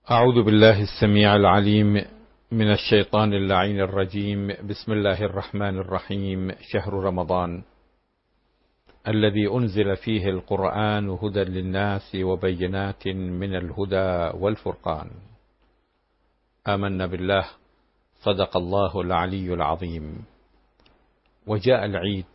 أعوذ بالله السميع العليم من الشيطان اللعين الرجيم. بسم الله الرحمن الرحيم. شهر رمضان الذي أنزل فيه القرآن هدى للناس وبينات من الهدى والفرقان. آمنا بالله، صدق الله العلي العظيم. وجاء العيد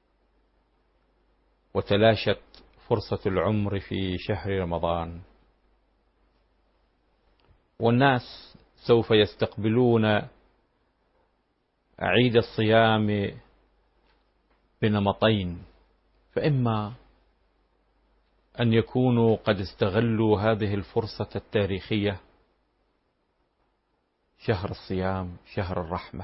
وتلاشت فرصة العمر في شهر رمضان، والناس سوف يستقبلون عيد الصيام بنمطين، فإما أن يكونوا قد استغلوا هذه الفرصة التاريخية، شهر الصيام شهر الرحمة،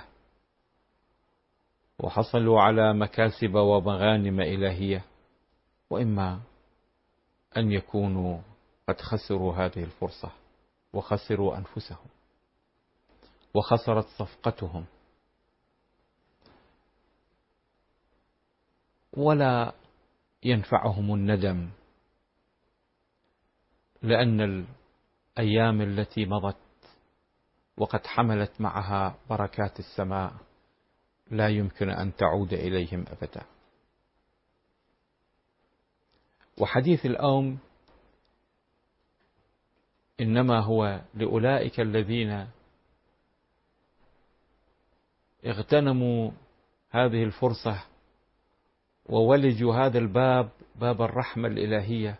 وحصلوا على مكاسب ومغانم إلهية، وإما أن يكونوا قد خسروا هذه الفرصة وخسروا أنفسهم وخسرت صفقتهم، ولا ينفعهم الندم، لأن الأيام التي مضت وقد حملت معها بركات السماء لا يمكن أن تعود إليهم أبدا. وحديث اليوم إنما هو لأولئك الذين اغتنموا هذه الفرصة وولجوا هذا الباب، باب الرحمة الإلهية،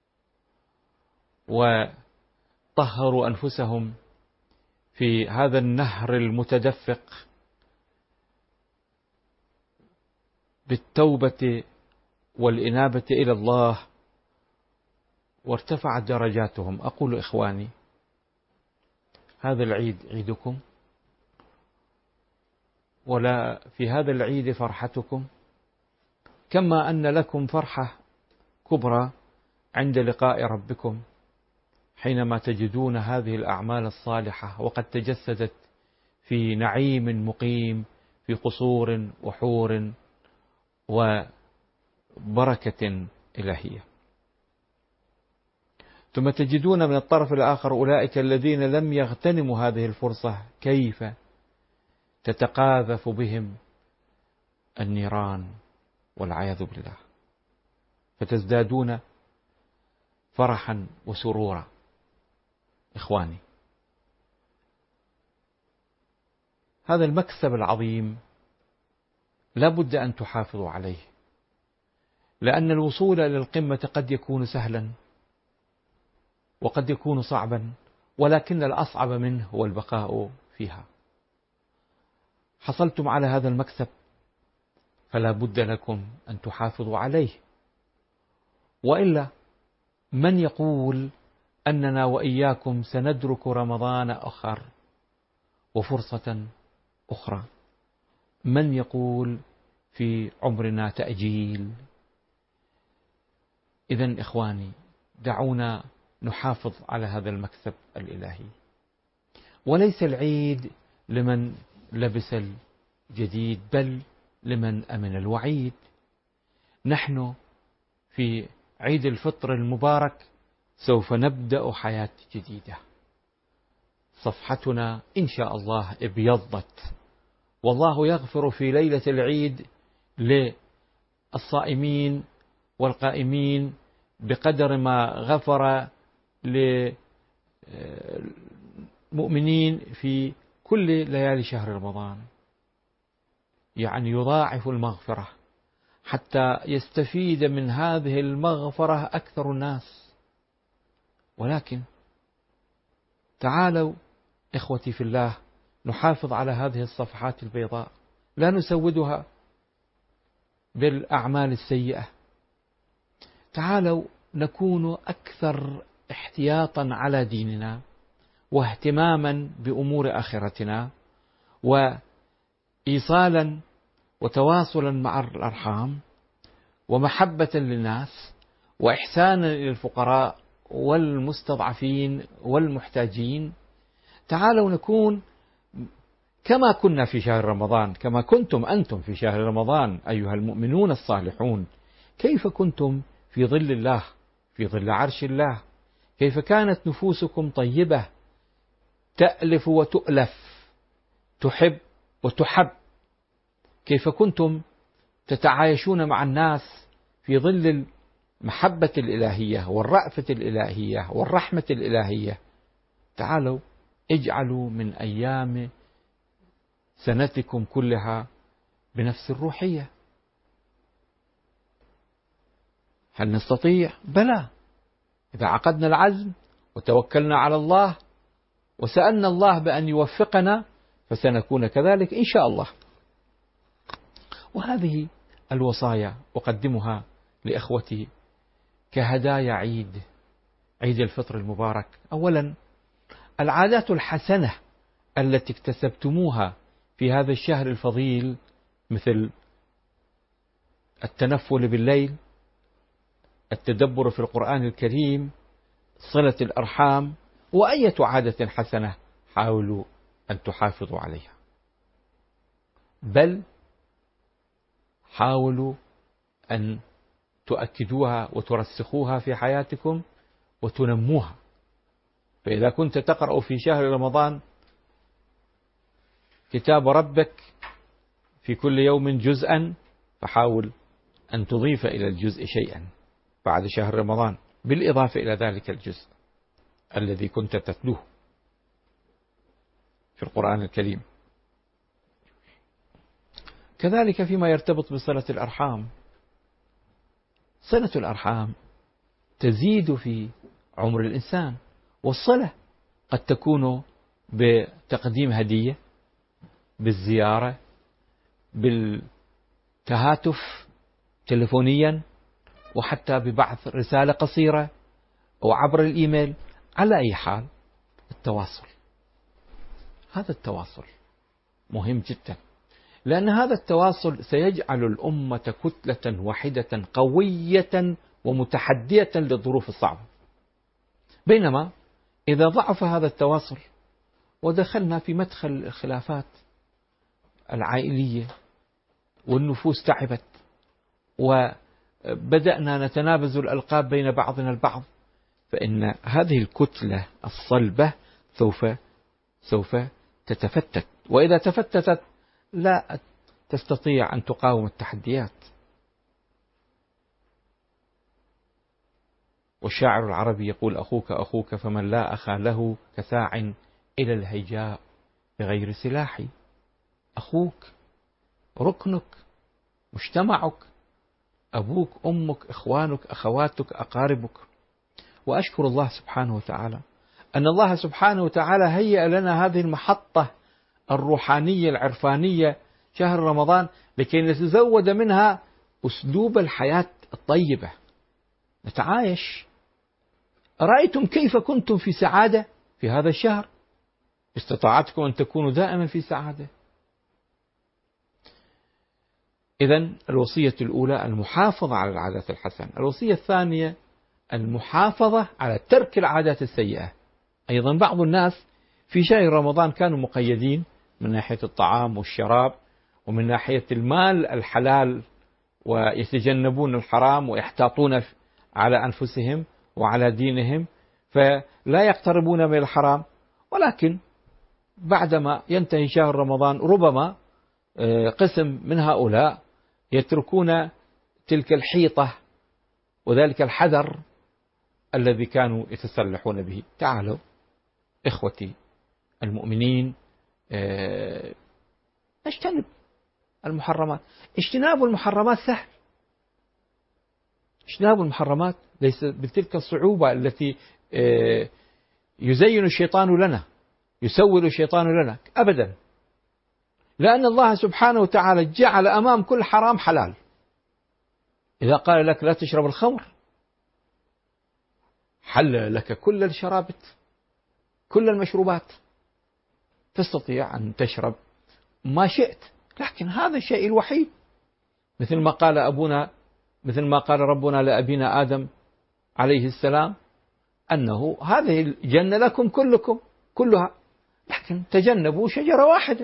وطهروا أنفسهم في هذا النهر المتدفق بالتوبة والإنابة إلى الله، وارتفعت درجاتهم. أقول إخواني، هذا العيد عيدكم، ولا في هذا العيد فرحتكم، كما أن لكم فرحة كبرى عند لقاء ربكم حينما تجدون هذه الأعمال الصالحة وقد تجسدت في نعيم مقيم، في قصور وحور وبركة إلهية. ثم تجدون من الطرف الآخر أولئك الذين لم يغتنموا هذه الفرصة، كيف تتقاذف بهم النيران والعياذ بالله، فتزدادون فرحا وسرورا. إخواني، هذا المكسب العظيم لا بد أن تحافظوا عليه، لأن الوصول إلى القمة قد يكون سهلا وقد يكون صعبا، ولكن الأصعب منه هو البقاء فيها. حصلتم على هذا المكسب فلا بد لكم أن تحافظوا عليه، وإلا من يقول أننا وإياكم سندرك رمضان آخر وفرصة أخرى؟ من يقول في عمرنا تأجيل؟ إذن إخواني، دعونا نحافظ على هذا المكسب الإلهي. وليس العيد لمن لبس الجديد، بل لمن أمن الوعيد. نحن في عيد الفطر المبارك سوف نبدأ حياة جديدة، صفحتنا إن شاء الله ابيضت، والله يغفر في ليلة العيد للصائمين والقائمين بقدر ما غفر للمؤمنين في كل ليالي شهر رمضان، يعني يضاعف المغفرة حتى يستفيد من هذه المغفرة أكثر الناس. ولكن تعالوا إخوتي في الله، نحافظ على هذه الصفحات البيضاء، لا نسودها بالأعمال السيئة. تعالوا نكون أكثر احتياطا على ديننا واهتماما بأمور آخرتنا، وإيصالا وتواصلا مع الأرحام، ومحبة للناس، وإحسانا إلى الفقراء والمستضعفين والمحتاجين. تعالوا نكون كما كنا في شهر رمضان، كما كنتم أنتم في شهر رمضان أيها المؤمنون الصالحون. كيف كنتم في ظل الله، في ظل عرش الله؟ كيف كانت نفوسكم طيبة تألف وتؤلف، تحب وتحب. كيف كنتم تتعايشون مع الناس في ظل المحبة الإلهية والرأفة الإلهية والرحمة الإلهية. تعالوا اجعلوا من أيام سنتكم كلها بنفس الروحية. هل نستطيع؟ بلى، إذا عقدنا العزم وتوكلنا على الله وسألنا الله بأن يوفقنا فسنكون كذلك إن شاء الله. وهذه الوصايا أقدمها لإخوتي كهدايا عيد الفطر المبارك. أولا، العادات الحسنة التي اكتسبتموها في هذا الشهر الفضيل، مثل التنفل بالليل، التدبر في القرآن الكريم، صلة الأرحام، وأية عادة حسنة حاولوا أن تحافظوا عليها، بل حاولوا أن تؤكدوها وترسخوها في حياتكم وتنموها. فإذا كنت تقرأ في شهر رمضان كتاب ربك في كل يوم جزءا، فحاول أن تضيف إلى الجزء شيئا بعد شهر رمضان بالإضافة إلى ذلك الجزء الذي كنت تتلوه في القرآن الكريم. كذلك فيما يرتبط بصلة الأرحام، صلة الأرحام تزيد في عمر الإنسان، والصلة قد تكون بتقديم هدية، بالزيارة، بالتهاتف تلفونيا، وحتى ببعث رسالة قصيرة أو عبر الإيميل. على أي حال، التواصل، هذا التواصل مهم جدا، لأن هذا التواصل سيجعل الأمة كتلة واحدة قوية ومتحدية للظروف الصعبة. بينما إذا ضعف هذا التواصل ودخلنا في مدخل الخلافات العائلية والنفوس تعبت وبدأنا نتنابز الألقاب بين بعضنا البعض، فإن هذه الكتلة الصلبة سوف تتفتت، وإذا تفتتت لا تستطيع أن تقاوم التحديات. والشاعر العربي يقول: أخوك أخوك فمن لا أخا له كساع إلى الهيجاء بغير سلاح. أخوك، ركنك، مجتمعك، أبوك، أمك، إخوانك، أخواتك، أقاربك. وأشكر الله سبحانه وتعالى أن الله سبحانه وتعالى هيأ لنا هذه المحطة الروحانية العرفانية شهر رمضان لكي نتزود منها أسلوب الحياة الطيبة، نتعايش. أرأيتم كيف كنتم في سعادة في هذا الشهر؟ استطاعتكم أن تكونوا دائما في سعادة. إذن الوصية الأولى المحافظة على العادات الحسنة. الوصية الثانية المحافظة على ترك العادات السيئة. أيضا بعض الناس في شهر رمضان كانوا مقيدين من ناحية الطعام والشراب ومن ناحية المال الحلال، ويتجنبون الحرام ويحتاطون على أنفسهم وعلى دينهم فلا يقتربون من الحرام. ولكن بعدما ينتهي شهر رمضان ربما قسم من هؤلاء يتركون تلك الحيطة وذلك الحذر الذي كانوا يتسلحون به. تعالوا إخوتي المؤمنين نجتنب المحرمات. اجتناب المحرمات سهل، اجتناب المحرمات ليس بتلك الصعوبة التي يزين الشيطان لنا، يسول الشيطان لنا أبدا، لأن الله سبحانه وتعالى جعل أمام كل حرام حلال. إذا قال لك لا تشرب الخمر حل لك كل الشرابت، كل المشروبات، تستطيع أن تشرب ما شئت. لكن هذا الشيء الوحيد، مثل ما قال ربنا لأبينا آدم عليه السلام أنه هذه الجنة لكم كلها، لكن تجنبوا شجرة واحدة.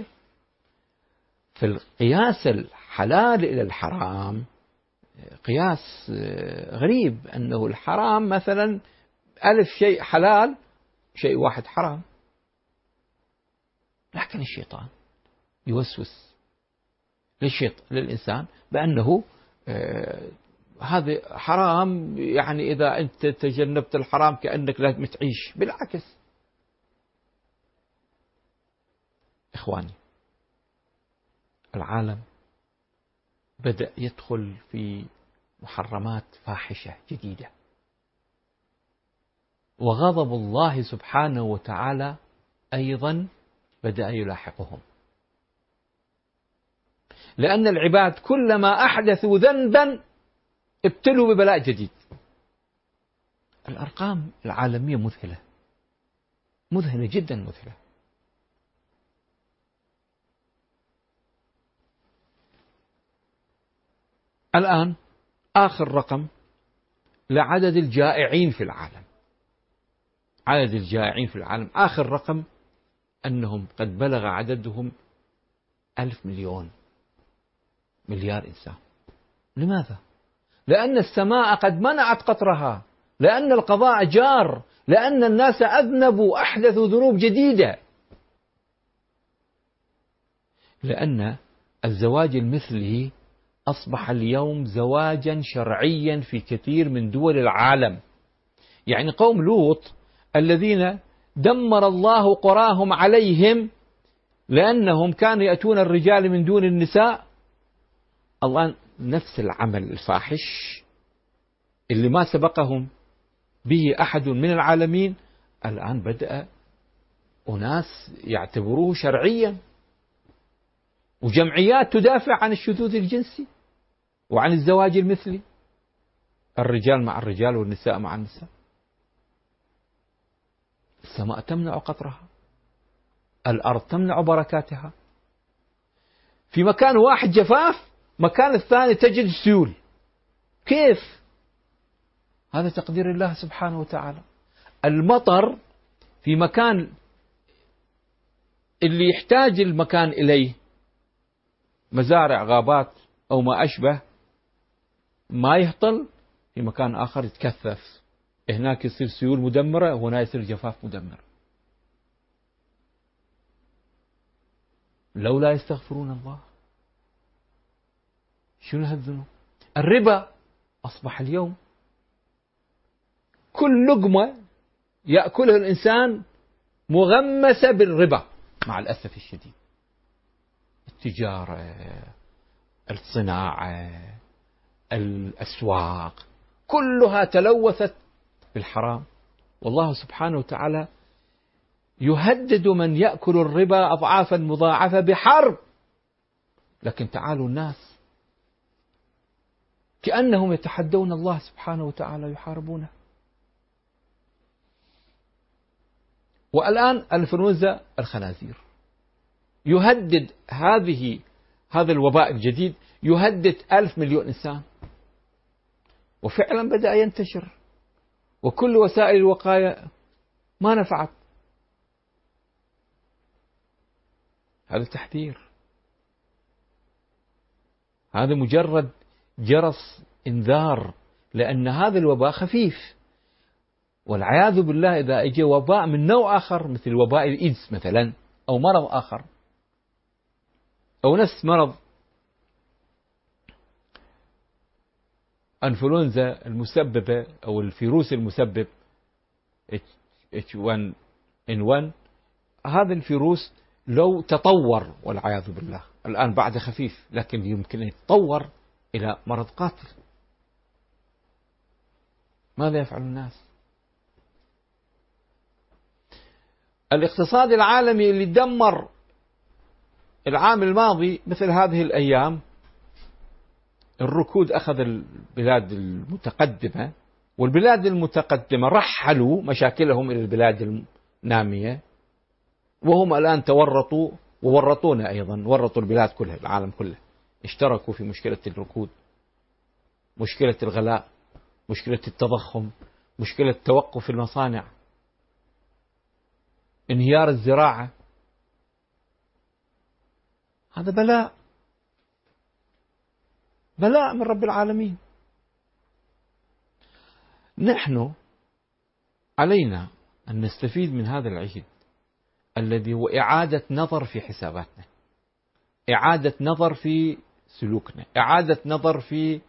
فالقياس الحلال إلى الحرام قياس غريب، أنه الحرام مثلا 1000 شيء حلال، شيء واحد حرام. لكن الشيطان يوسوس للإنسان بأنه هذا حرام، يعني إذا أنت تجنبت الحرام كأنك لازم تعيش. بالعكس إخواني، العالم بدأ يدخل في محرمات فاحشة جديدة، وغضب الله سبحانه وتعالى أيضا بدأ يلاحقهم، لأن العباد كلما أحدثوا ذنبا ابتلوا ببلاء جديد. الأرقام العالمية مذهلة، مذهلة جدا مذهلة. الآن آخر رقم لعدد الجائعين في العالم، عدد الجائعين في العالم آخر رقم أنهم قد بلغ عددهم 1,000 مليار إنسان. لماذا؟ لأن السماء قد منعت قطرها، لأن القضاء جار، لأن الناس أذنبوا، أحدثوا ذنوب جديدة، لأن الزواج المثلي أصبح اليوم زواجا شرعيا في كثير من دول العالم. يعني قوم لوط الذين دمر الله قراهم عليهم لأنهم كانوا يأتون الرجال من دون النساء، الله نفس العمل الفاحش اللي ما سبقهم به أحد من العالمين الآن بدأ أناس يعتبروه شرعيا، وجمعيات تدافع عن الشذوذ الجنسي وعن الزواج المثلي، الرجال مع الرجال والنساء مع النساء. السماء تمنع قطرها، الأرض تمنع بركاتها. في مكان واحد جفاف، مكان الثاني تجد سيول. كيف؟ هذا تقدير الله سبحانه وتعالى. المطر في مكان اللي يحتاج المكان إليه، مزارع، غابات أو ما أشبه، ما يهطل، في مكان آخر يتكثف، هناك يصير سيول مدمرة وهنا يصير جفاف مدمر. لولا يستغفرون الله. شنو هالذنوب؟ الربا أصبح اليوم كل لقمة يأكلها الإنسان مغمسة بالربا مع الأسف الشديد. التجارة، الصناعة، الأسواق كلها تلوثت بالحرام. والله سبحانه وتعالى يهدد من يأكل الربا أضعافا مضاعفة بحرب. لكن تعالوا الناس كأنهم يتحدون الله سبحانه وتعالى، يحاربونه. والآن انفلونزا الخنازير يهدد، هذا الوباء الجديد يهدد 1,000 مليون إنسان، وفعلا بدأ ينتشر، وكل وسائل الوقاية ما نفعت. هذا تحذير، هذا مجرد جرس إنذار، لأن هذا الوباء خفيف. والعياذ بالله إذا أجى وباء من نوع آخر مثل وباء الإيدز مثلا، أو مرض آخر، أو نفس مرض أنفلونزا المسببة أو الفيروس المسبب H1N1، هذا الفيروس لو تطور والعياذ بالله، الآن بعد خفيف لكن يمكن أن يتطور إلى مرض قاتل، ماذا يفعل الناس؟ الاقتصاد العالمي اللي دمر العام الماضي مثل هذه الأيام، الركود أخذ البلاد المتقدمة، والبلاد المتقدمة رحلوا مشاكلهم إلى البلاد النامية، وهم الآن تورطوا وورطونا أيضا، ورطوا البلاد كلها، العالم كله اشتركوا في مشكلة الركود، مشكلة الغلاء، مشكلة التضخم، مشكلة توقف المصانع، انهيار الزراعة. هذا بلاء من رب العالمين. نحن علينا أن نستفيد من هذا العيد، الذي هو إعادة نظر في حساباتنا، إعادة نظر في سلوكنا، إعادة نظر في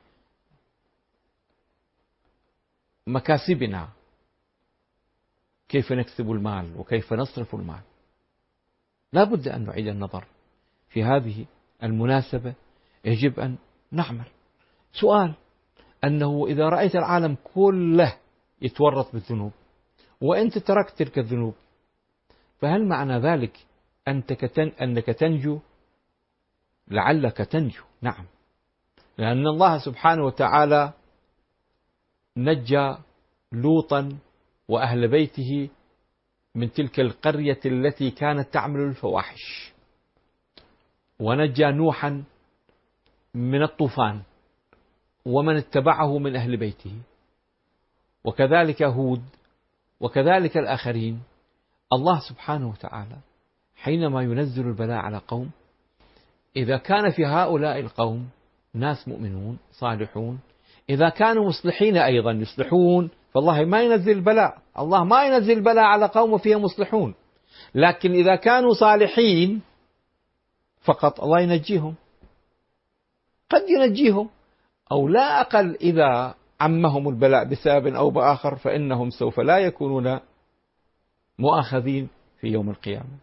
مكاسبنا، كيف نكسب المال وكيف نصرف المال. لا بد أن نعيد النظر في هذه المناسبة. يجب أن نعمل. سؤال أنه إذا رأيت العالم كله يتورط بالذنوب وأنت تركت تلك الذنوب، فهل معنى ذلك أنك تنجو؟ لعلك تنجو، نعم، لأن الله سبحانه وتعالى نجى لوطا وأهل بيته من تلك القرية التي كانت تعمل الفواحش، ونجى نوحا من الطوفان ومن اتبعه من أهل بيته، وكذلك هود، وكذلك الآخرين. الله سبحانه وتعالى حينما ينزل البلاء على قوم، إذا كان في هؤلاء القوم ناس مؤمنون صالحون، إذا كانوا مصلحين أيضا يصلحون، فالله ما ينزل البلاء. الله ما ينزل البلاء على قوم فيها مصلحون، لكن إذا كانوا صالحين فقط الله ينجيهم، قد ينجيهم، أو لا أقل إذا عمهم البلاء بسبب أو بآخر فإنهم سوف لا يكونون مؤاخذين في يوم القيامة.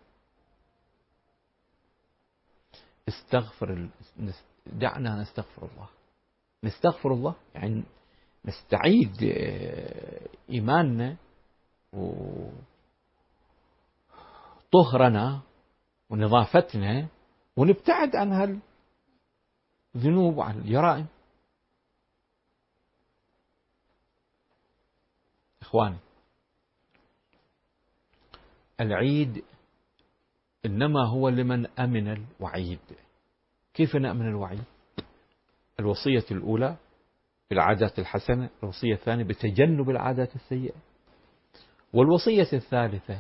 دعنا نستغفر الله. نستغفر الله يعني نستعيد إيماننا وطهرنا ونظافتنا، ونبتعد عن هالذنوب وعن الجرائم. إخواني، العيد إنما هو لمن أمن الوعيد. كيف نأمن الوعيد؟ الوصية الأولى بالعادات الحسنة، الوصية الثانية بتجنب العادات السيئة، والوصية الثالثة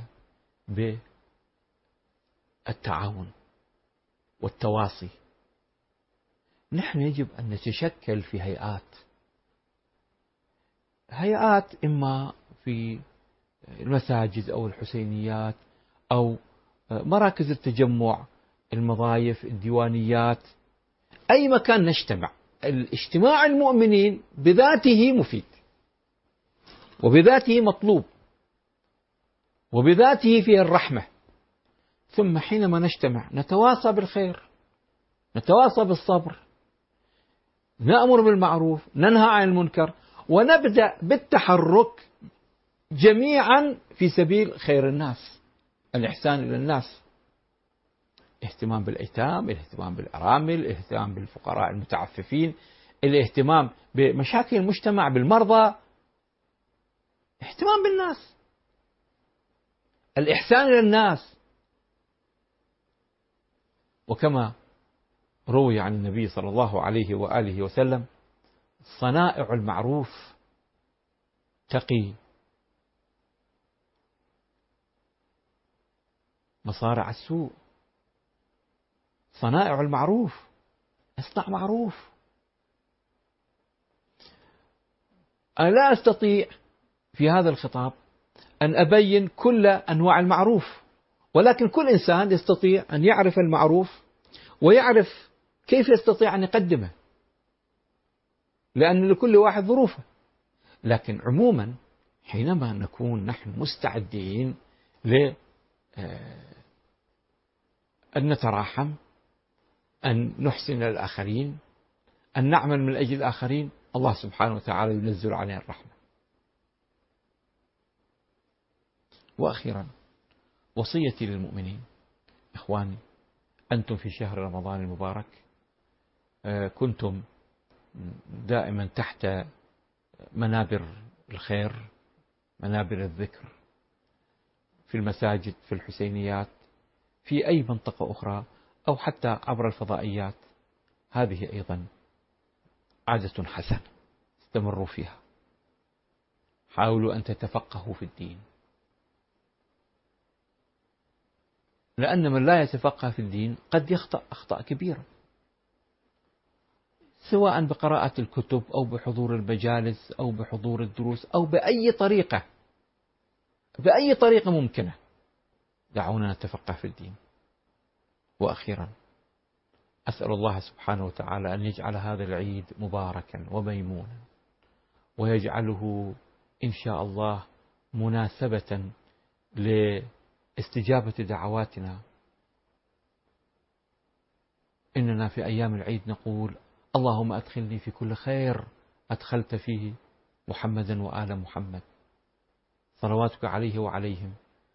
بالتعاون والتواصي. نحن يجب أن نتشكل في هيئات إما في المساجد أو الحسينيات أو مراكز التجمع، المضايف، الديوانيات، أي مكان نجتمع. الاجتماع المؤمنين بذاته مفيد وبذاته مطلوب وبذاته فيه الرحمة. ثم حينما نجتمع نتواصى بالخير، نتواصى بالصبر، نأمر بالمعروف، ننهى عن المنكر، ونبدأ بالتحرك جميعا في سبيل خير الناس، الإحسان إلى الناس، الاهتمام بالأيتام، الاهتمام بالأرامل، الاهتمام بالفقراء المتعففين، الاهتمام بمشاكل المجتمع، بالمرضى، اهتمام بالناس، الإحسان إلى الناس. وكما روي عن النبي صلى الله عليه وآله وسلم: صنائع المعروف تقي مصارع السوء. صنائع المعروف، اصنع معروف. أنا لا أستطيع في هذا الخطاب أن أبين كل أنواع المعروف، ولكن كل إنسان يستطيع أن يعرف المعروف ويعرف كيف يستطيع أن يقدمه، لأن لكل واحد ظروفه. لكن عموما حينما نكون نحن مستعدين أن نتراحم، أن نحسن للآخرين، أن نعمل من أجل الآخرين، الله سبحانه وتعالى ينزل علينا الرحمة. وأخيرا وصيتي للمؤمنين: إخواني، أنتم في شهر رمضان المبارك كنتم دائما تحت منابر الخير، منابر الذكر، في المساجد، في الحسينيات، في أي منطقة أخرى، أو حتى عبر الفضائيات. هذه أيضا عادة حسنة، استمروا فيها. حاولوا أن تتفقهوا في الدين، لأن من لا يتفقه في الدين قد يخطأ أخطاء كبيرة، سواء بقراءة الكتب أو بحضور المجالس أو بحضور الدروس أو بأي طريقة ممكنة. دعونا نتفقه في الدين. وأخيرا أسأل الله سبحانه وتعالى أن يجعل هذا العيد مباركا وميمونا، ويجعله إن شاء الله مناسبة لاستجابة دعواتنا. إننا في أيام العيد نقول: اللهم أدخلني في كل خير أدخلت فيه محمدا وآل محمد صلواتك عليه وعليهم،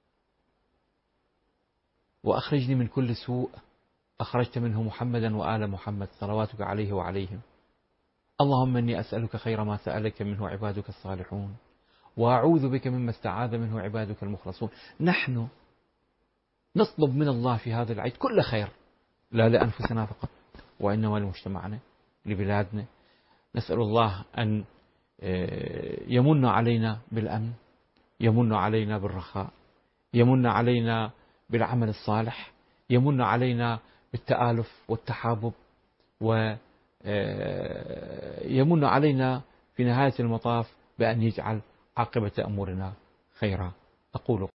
وأخرجني من كل سوء أخرجت منه محمدا وآل محمد صلواتك عليه وعليهم. اللهم إني أسألك خير ما سألك منه عبادك الصالحون، وأعوذ بك مما استعاذ منه عبادك المخلصون. نحن نطلب من الله في هذا العيد كل خير، لا لأنفسنا فقط وإنما لمجتمعنا، لبلادنا. نسأل الله أن يمن علينا بالأمن، يمن علينا بالرخاء، يمن علينا بالعمل الصالح، يمن علينا بالتآلف والتحابب، ويمن علينا في نهاية المطاف بأن يجعل عاقبة أمورنا خيرا. أقول